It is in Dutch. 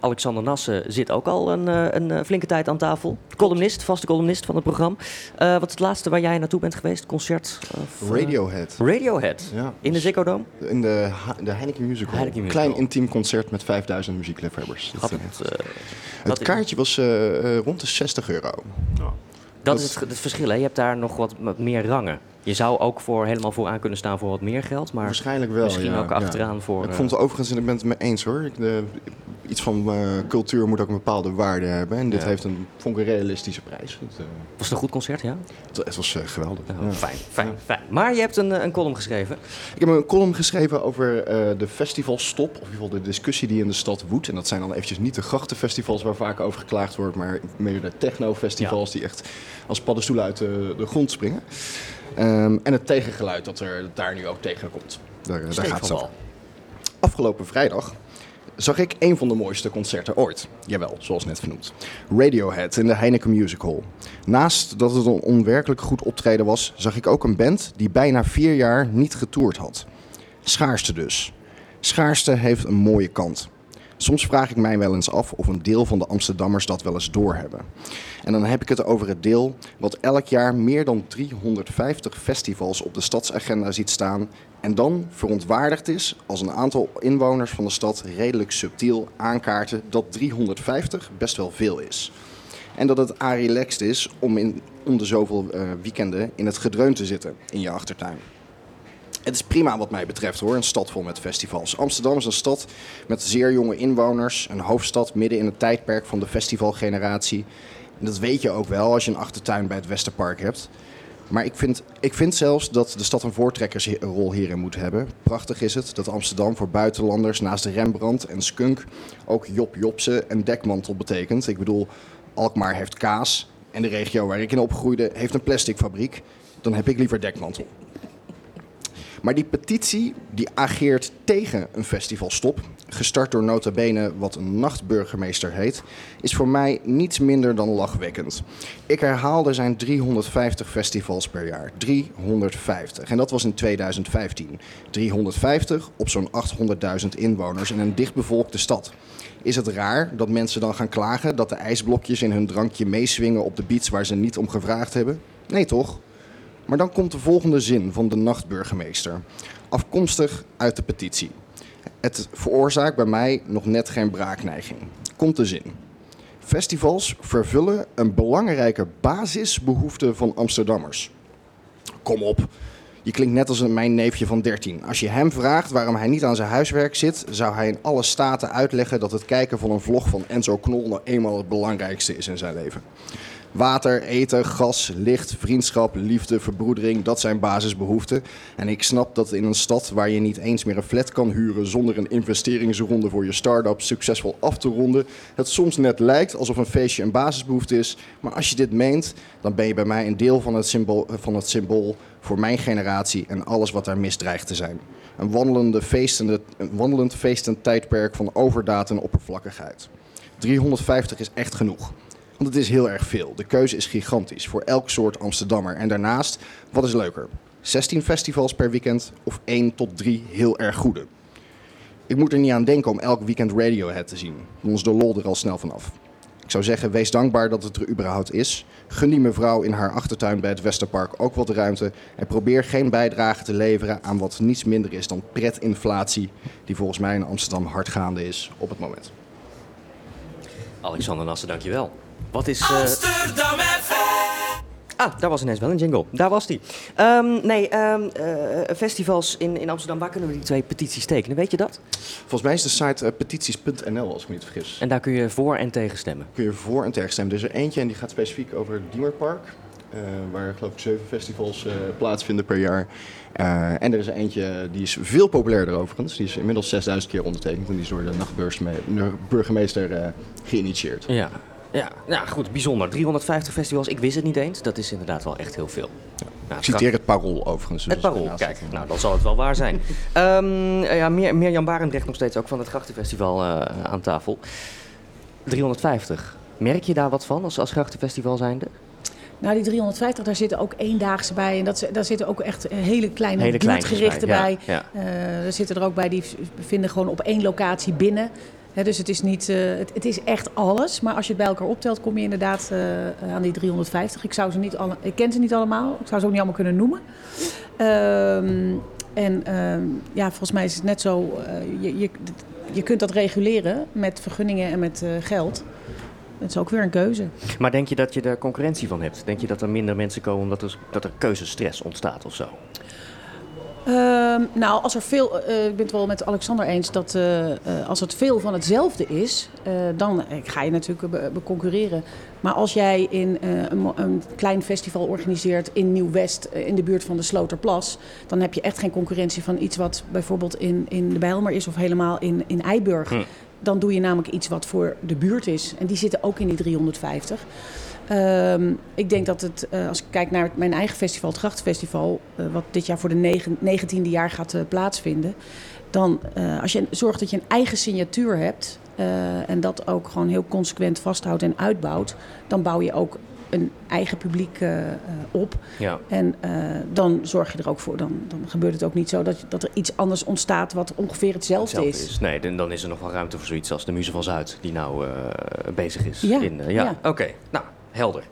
Alexander Nassen zit ook al een flinke tijd aan tafel. Vaste columnist van het programma. Wat is het laatste waar jij naartoe bent geweest? Concert? Radiohead. Radiohead? Ja, in de Ziggo Dome? In de Heineken Musical. Heineken Musical. Klein intiem concert met 5000 muziekliefhebbers. Het kaartje was rond de €60. Dat is het verschil, hè? Je hebt daar nog wat meer rangen. Je zou ook helemaal vooraan kunnen staan voor wat meer geld, maar waarschijnlijk wel, misschien ook achteraan voor... Ik vond het overigens, en ik ben het mee eens hoor, iets van cultuur moet ook een bepaalde waarde hebben. En dit heeft vond ik een realistische prijs. Was het een goed concert, ja? Het was geweldig. Fijn. Maar je hebt een column geschreven. Ik heb een column geschreven over de festivalstop, of in ieder geval de discussie die in de stad woedt. En dat zijn dan eventjes niet de grachtenfestivals waar vaak over geklaagd wordt, maar meer de technofestivals die echt als paddenstoelen uit de grond springen. En het tegengeluid dat daar nu ook tegen komt. Daar gaat het over. Afgelopen vrijdag zag ik een van de mooiste concerten ooit. Jawel, zoals net vernoemd. Radiohead in de Heineken Musical. Naast dat het een onwerkelijk goed optreden was, zag ik ook een band die bijna 4 jaar niet getoerd had. Schaarste dus. Schaarste heeft een mooie kant. Soms vraag ik mij wel eens af of een deel van de Amsterdammers dat wel eens doorhebben. En dan heb ik het over het deel wat elk jaar meer dan 350 festivals op de stadsagenda ziet staan en dan verontwaardigd is als een aantal inwoners van de stad redelijk subtiel aankaarten dat 350 best wel veel is. En dat het relaxed is om de zoveel weekenden in het gedreun te zitten in je achtertuin. Het is prima wat mij betreft hoor, een stad vol met festivals. Amsterdam is een stad met zeer jonge inwoners, een hoofdstad midden in het tijdperk van de festivalgeneratie. En dat weet je ook wel als je een achtertuin bij het Westerpark hebt. Maar ik vind zelfs dat de stad een voortrekkersrol hierin moet hebben. Prachtig is het dat Amsterdam voor buitenlanders naast de Rembrandt en Skunk ook Job Jobsen en dekmantel betekent. Ik bedoel, Alkmaar heeft kaas en de regio waar ik in opgroeide heeft een plasticfabriek. Dan heb ik liever dekmantel. Maar die petitie die ageert tegen een festivalstop, gestart door nota bene wat een nachtburgemeester heet, is voor mij niets minder dan lachwekkend. Ik herhaal, er zijn 350 festivals per jaar. 350. En dat was in 2015. 350 op zo'n 800.000 inwoners in een dichtbevolkte stad. Is het raar dat mensen dan gaan klagen dat de ijsblokjes in hun drankje meeswingen op de beats waar ze niet om gevraagd hebben? Nee toch? Maar dan komt de volgende zin van de nachtburgemeester, afkomstig uit de petitie. Het veroorzaakt bij mij nog net geen braakneiging. Komt de zin. Festivals vervullen een belangrijke basisbehoefte van Amsterdammers. Kom op, je klinkt net als mijn neefje van 13. Als je hem vraagt waarom hij niet aan zijn huiswerk zit, zou hij in alle staten uitleggen dat het kijken van een vlog van Enzo Knol nou eenmaal het belangrijkste is in zijn leven. Water, eten, gas, licht, vriendschap, liefde, verbroedering, dat zijn basisbehoeften. En ik snap dat in een stad waar je niet eens meer een flat kan huren zonder een investeringsronde voor je start-up succesvol af te ronden, het soms net lijkt alsof een feestje een basisbehoefte is. Maar als je dit meent, dan ben je bij mij een deel van het symbool voor mijn generatie en alles wat daar mis dreigt te zijn. Een wandelend feestend tijdperk van overdaad en oppervlakkigheid. 350 is echt genoeg. Want het is heel erg veel. De keuze is gigantisch voor elk soort Amsterdammer. En daarnaast, wat is leuker? 16 festivals per weekend of 1 tot 3 heel erg goede? Ik moet er niet aan denken om elk weekend Radiohead te zien. Dan is de lol er al snel vanaf. Ik zou zeggen, wees dankbaar dat het er überhaupt is. Gun die mevrouw in haar achtertuin bij het Westerpark ook wat ruimte. En probeer geen bijdrage te leveren aan wat niets minder is dan pretinflatie, die volgens mij in Amsterdam hard gaande is op het moment. Alexander Nassen, dankjewel. Wat is... Amsterdam FM. Daar was ineens wel een jingle. Daar was die. Festivals in Amsterdam, waar kunnen we die 2 petities tekenen? Weet je dat? Volgens mij is de site petities.nl, als ik me niet vergis. En daar kun je voor en tegen stemmen? Kun je voor en tegen stemmen. Er is er eentje en die gaat specifiek over het Diemerpark. Waar geloof ik 7 festivals plaatsvinden per jaar. En er is er eentje, die is veel populairder overigens. Die is inmiddels 6000 keer ondertekend. En die is door de nachtburgemeester geïnitieerd. Ja, goed, bijzonder. 350 festivals, ik wist het niet eens. Dat is inderdaad wel echt heel veel. Ja, nou, ik citeer het Parool overigens. Het Parool, kijk, nou dan zal het wel waar zijn. Mirjam Barendrecht nog steeds ook van het Grachtenfestival aan tafel. 350, merk je daar wat van als Grachtenfestival zijnde? Nou, die 350, daar zitten ook eendaagse bij. En daar zitten ook echt hele kleine buurtgerichten bij. Ja. Er zitten er ook bij, die bevinden gewoon op 1 locatie binnen. Hè, dus het is niet, het is echt alles. Maar als je het bij elkaar optelt, kom je inderdaad aan die 350. Ik ken ze niet allemaal. Ik zou ze ook niet allemaal kunnen noemen. Volgens mij is het net zo. Je kunt dat reguleren met vergunningen en met geld. Dat is ook weer een keuze. Maar denk je dat je er concurrentie van hebt? Denk je dat er minder mensen komen omdat dat er keuzestress ontstaat of zo? Als er veel, ik ben het wel met Alexander eens dat als het veel van hetzelfde is, dan ga je natuurlijk concurreren. Maar als jij in een klein festival organiseert in Nieuw-West, in de buurt van de Sloterplas, dan heb je echt geen concurrentie van iets wat bijvoorbeeld in de Bijlmer is of helemaal in Eiburg. Dan doe je namelijk iets wat voor de buurt is. En die zitten ook in die 350. Ik denk dat het, als ik kijk naar mijn eigen festival, het Grachtenfestival, wat dit jaar voor de 19e jaar gaat plaatsvinden. Dan, als je zorgt dat je een eigen signatuur hebt en dat ook gewoon heel consequent vasthoudt en uitbouwt, dan bouw je ook een eigen publiek op. Ja. En dan zorg je er ook voor. Dan gebeurt het ook niet zo dat er iets anders ontstaat wat ongeveer hetzelfde is. Nee, dan is er nog wel ruimte voor zoiets als de Muze van Zuid, die nou bezig is. Ja. Oké, nou, helder.